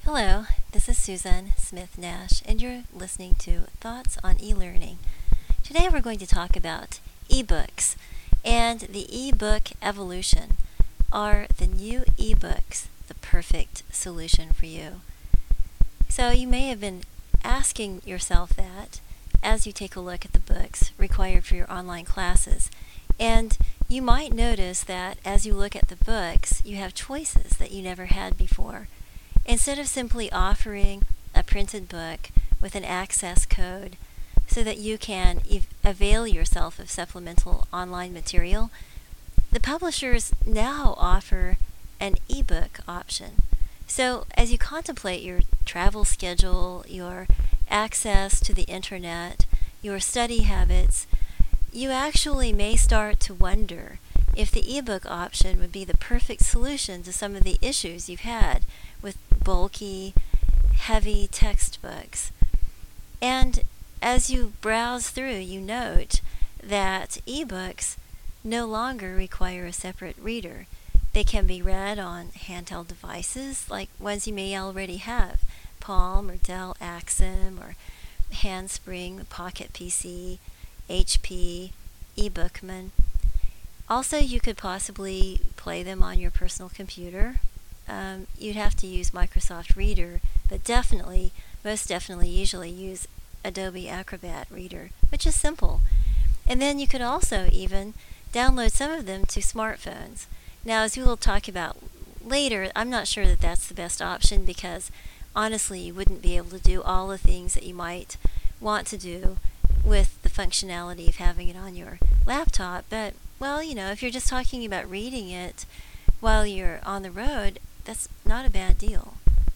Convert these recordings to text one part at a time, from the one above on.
Hello, this is Susan Smith Nash, and you're listening to Thoughts on E-Learning. Today we're going to talk about ebooks and the ebook evolution. Are the new ebooks the perfect solution for you? So you may have been asking yourself that as you take a look at the books required for your online classes. And you might notice that as you look at the books, you have choices that you never had before. Instead of simply offering a printed book with an access code so that you can avail yourself of supplemental online material, the publishers now offer an ebook option. So as you contemplate your travel schedule, your access to the internet, your study habits, you actually may start to wonder if the ebook option would be the perfect solution to some of the issues you've had with bulky, heavy textbooks. And as you browse through, you note that ebooks no longer require a separate reader. They can be read on handheld devices like ones you may already have, Palm or Dell Axim or Handspring, Pocket PC, HP, eBookman. Also, you could possibly play them on your personal computer. You'd have to use Microsoft Reader, but most definitely, usually use Adobe Acrobat Reader, which is simple. And then you could also even download some of them to smartphones. Now, as we will talk about later, I'm not sure that that's the best option because honestly, you wouldn't be able to do all the things that you might want to do with the functionality of having it on your laptop. But, well, if you're just talking about reading it while you're on the road, that's not a bad deal.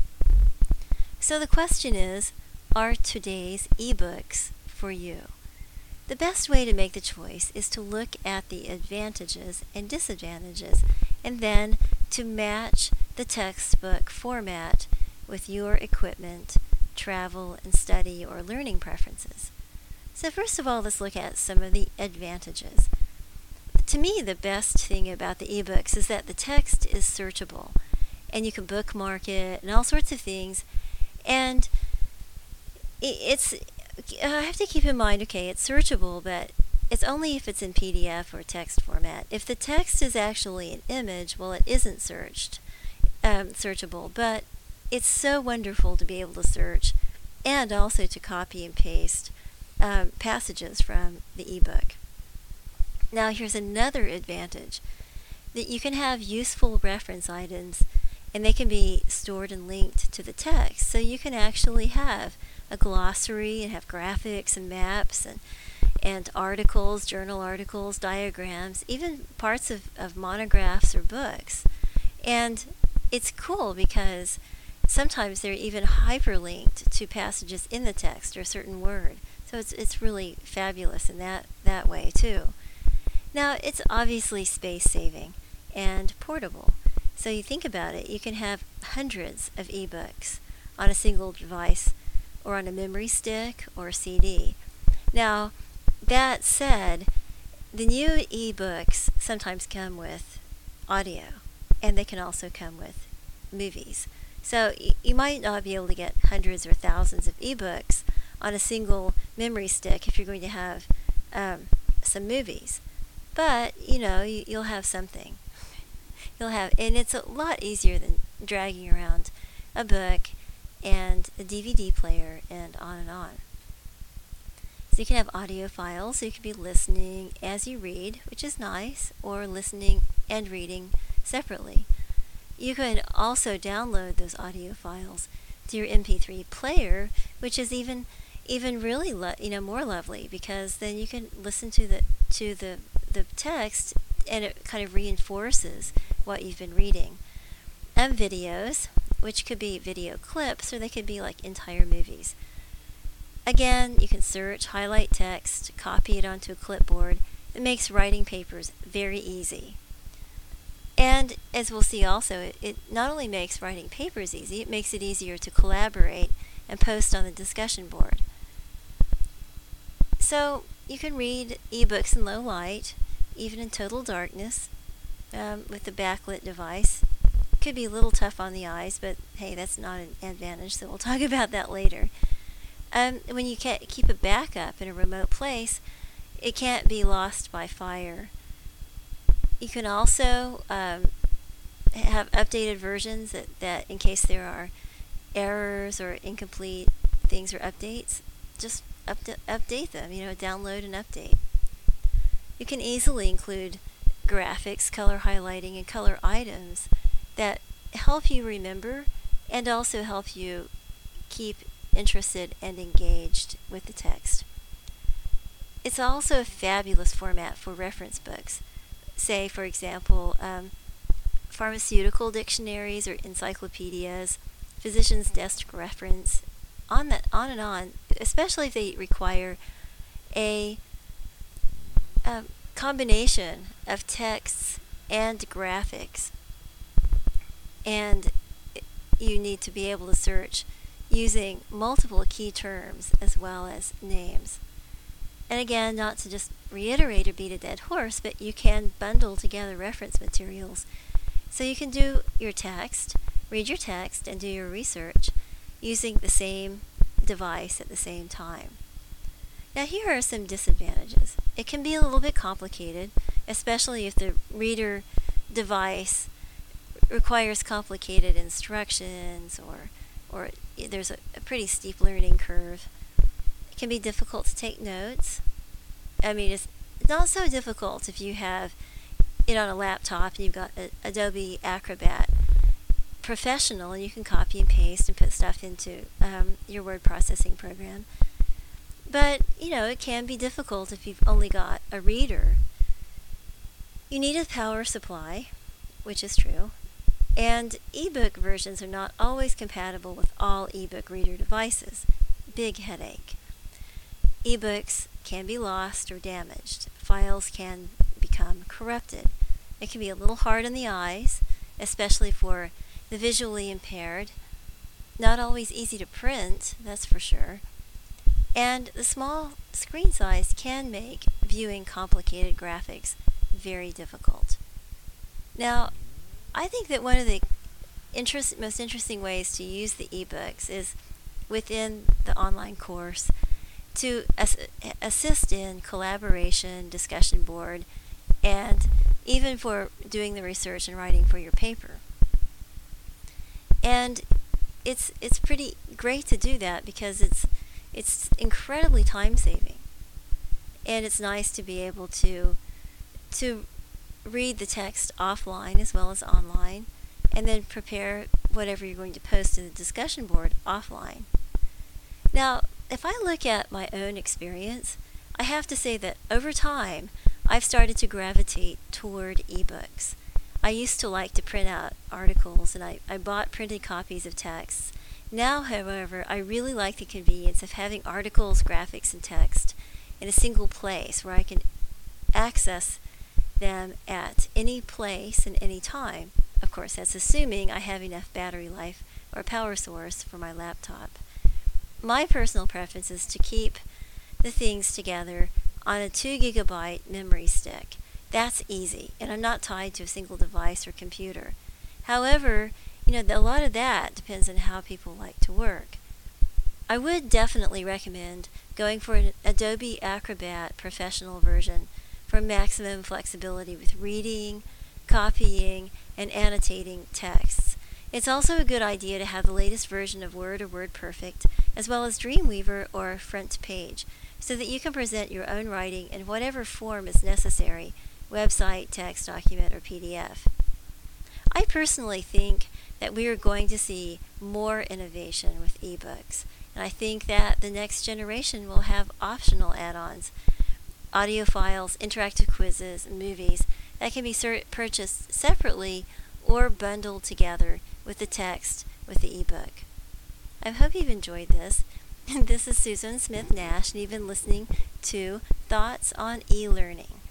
So the question is, are today's ebooks for you? The best way to make the choice is to look at the advantages and disadvantages and then to match the textbook format with your equipment, travel, and study or learning preferences. So first of all, let's look at some of the advantages. To me, the best thing about the ebooks is that the text is searchable and you can bookmark it and all sorts of things. And I have to keep in mind, okay, it's searchable, but it's only if it's in PDF or text format. If the text is actually an image, well, it isn't searchable, but it's so wonderful to be able to search and also to copy and paste passages from the ebook. Now, here's another advantage, that you can have useful reference items and they can be stored and linked to the text. So you can actually have a glossary and have graphics and maps and articles, journal articles, diagrams, even parts of monographs or books. And it's cool because sometimes they're even hyperlinked to passages in the text or a certain word. So it's really fabulous in that way too. Now, it's obviously space saving and portable. So you think about it, you can have hundreds of ebooks on a single device or on a memory stick or a CD. Now, that said, the new ebooks sometimes come with audio and they can also come with movies. So you might not be able to get hundreds or thousands of ebooks on a single memory stick if you're going to have some movies. But, you'll have something. And it's a lot easier than dragging around a book and a DVD player and on and on. So you can have audio files, so you can be listening as you read, which is nice, or listening and reading separately. You can also download those audio files to your MP3 player, which is even really more lovely because then you can listen to the text and it kind of reinforces what you've been reading. And videos, which could be video clips or they could be like entire movies. Again, you can search, highlight text, copy it onto a clipboard. It makes writing papers very easy. And as we'll see also, it not only makes writing papers easy, it makes it easier to collaborate and post on the discussion board. So you can read ebooks in low light, even in total darkness, with the backlit device. could be a little tough on the eyes, but hey, that's not an advantage, so we'll talk about that later. When you can't keep a backup in a remote place, it can't be lost by fire. You can also have updated versions that in case there are errors or incomplete things or updates, just update them, download and update. You can easily include graphics, color highlighting, and color items that help you remember and also help you keep interested and engaged with the text. It's also a fabulous format for reference books. Say, for example, pharmaceutical dictionaries or encyclopedias, physician's desk reference, on and on, especially if they require a combination of texts and graphics. And you need to be able to search using multiple key terms as well as names. And again, not to just reiterate or beat a dead horse, but you can bundle together reference materials. So you can do your text, read your text, and do your research using the same device at the same time. Now, here are some disadvantages. It can be a little bit complicated, especially if the reader device requires complicated instructions or there's a pretty steep learning curve. It can be difficult to take notes. It's not so difficult if you have it on a laptop and you've got Adobe Acrobat Professional and you can copy and paste and put stuff into your word processing program. But, it can be difficult if you've only got a reader. You need a power supply, which is true. And ebook versions are not always compatible with all ebook reader devices. Big headache. Ebooks can be lost or damaged. Files can become corrupted. It can be a little hard on the eyes, especially for the visually impaired. Not always easy to print, that's for sure. And the small screen size can make viewing complicated graphics very difficult. Now, I think that one of the most interesting ways to use the ebooks is within the online course to assist in collaboration, discussion board, and even for doing the research and writing for your paper. And it's pretty great to do that because it's incredibly time saving, and it's nice to be able to read the text offline as well as online, and then prepare whatever you're going to post to the discussion board offline. Now, if I look at my own experience, I have to say that over time, I've started to gravitate toward ebooks. I used to like to print out articles, and I bought printed copies of texts. Now, however, I really like the convenience of having articles, graphics, and text in a single place where I can access them at any place and any time. Of course, that's assuming I have enough battery life or power source for my laptop. My personal preference is to keep the things together on a 2 gigabyte memory stick. That's easy, and I'm not tied to a single device or computer. However, a lot of that depends on how people like to work. I would definitely recommend going for an Adobe Acrobat Professional version for maximum flexibility with reading, copying, and annotating texts. It's also a good idea to have the latest version of Word or WordPerfect, as well as Dreamweaver or Front Page, so that you can present your own writing in whatever form is necessary, website, text, document, or PDF. I personally think that we are going to see more innovation with ebooks, and I think that the next generation will have optional add-ons, audio files, interactive quizzes, and movies that can be purchased separately or bundled together with the text with the ebook. I hope you've enjoyed this. This is Susan Smith Nash, and you've been listening to Thoughts on E-Learning.